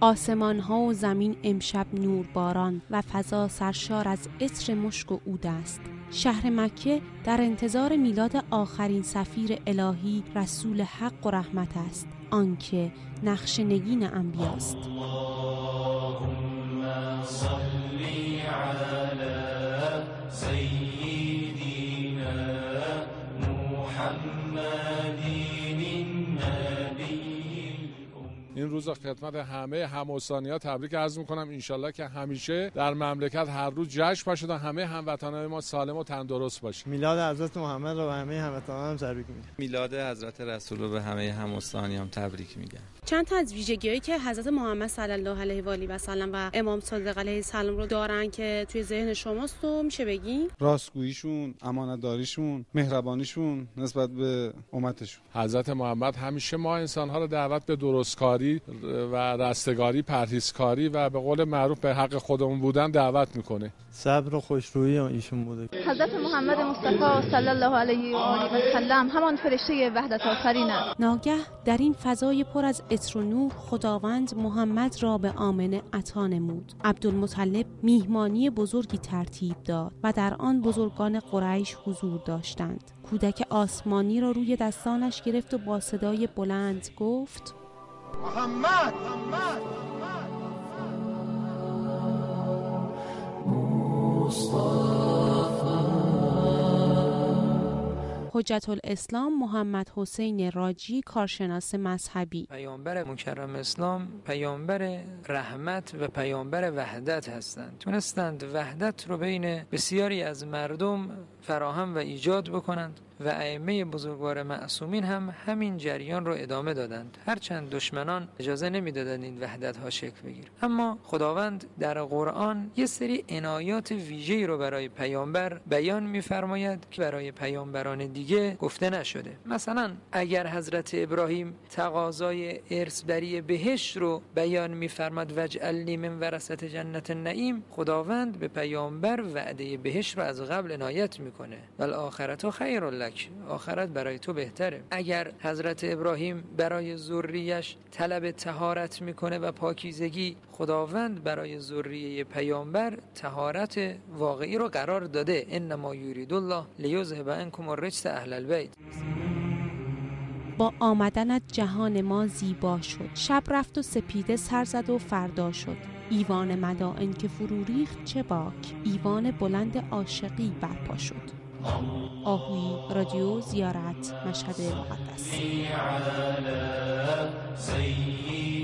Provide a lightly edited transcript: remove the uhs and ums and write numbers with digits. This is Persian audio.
آسمان ها و زمین امشب نور باران و فضا سرشار از عطر مشک و عود است. شهر مکه در انتظار میلاد آخرین سفیر الهی رسول حق و رحمت است، آنکه نقش نگین انبیاست. اللهم صلی علی سیدنا محمد. این روز خدمت همه هموطنی‌ها تبریک عرض می‌کنم. انشالله که همیشه در مملکت هر روز جشن باشه تا همه هموطنان ما سالم و تندرست باشه. میلاد حضرت محمد رو به همه هموطنان تبریک میگم. میلاد حضرت رسول رو به همه هموطنان تبریک میگم. چند تا از ویژگی‌هایی که حضرت محمد صلی الله علیه و آله و سلم و امام صادق علیه السلام رو دارن که توی ذهن شماست و میشه بگین؟ راستگوییشون، امانتداریشون، مهربانیشون نسبت به امتشون. حضرت محمد همیشه ما انسان‌ها رو دعوت به درستکاری و رستگاری، پرهیزکاری و به قول معروف به حق خودمون بودن دعوت میکنه. صبر و خوشرویی ایشون بوده. حضرت محمد مصطفی صلی الله علیه و آله و سلم همان فرشته وحدت آفرین است. ناگه در این فضای پر از عطر و نور خداوند محمد را به آمنه عطا نمود. عبدالمطلب میهمانی بزرگی ترتیب داد و در آن بزرگان قریش حضور داشتند. کودک آسمانی را روی دستانش گرفت و با صدای بلند گفت: محمد. حجت الاسلام محمد حسین راجی، کارشناس مذهبی: پیامبر مکرم اسلام پیامبر رحمت و پیامبر وحدت هستند. تونستند وحدت رو بین بسیاری از مردم فراهم و ایجاد بکنند و ائمه بزرگوار معصومین هم همین جریان رو ادامه دادند، هرچند دشمنان اجازه نمیدادند این وحدت ها شکل بگیره. اما خداوند در قرآن یه سری عنایات ویژه‌ای رو برای پیامبر بیان می‌فرماید که برای پیامبران دیگه گفته نشده. مثلا اگر حضرت ابراهیم تقاضای ارثبری بهشت رو بیان می‌فرماد وجعلنی من ورثة جنت النعیم، خداوند به پیامبر وعده بهشت رو از قبل عنایت میکنه. والآخرة خیر لک، آخرت برای تو بهتره. اگر حضرت ابراهیم برای ذریه‌اش طلب طهارت میکنه و پاکیزگی، خداوند برای ذریه پیامبر طهارت واقعی رو قرار داده. انما یرید الله لیذهب عنکم الرجس اهل البیت. با آمدنت جهان ما زیبا شد، شب رفت و سپیده سر زد و فردا شد. ایوان مدائن که فرو ریخت چه باک، ایوان بلند عاشقی برپا شد. آهویی رادیو زیارت مشهد مقدس.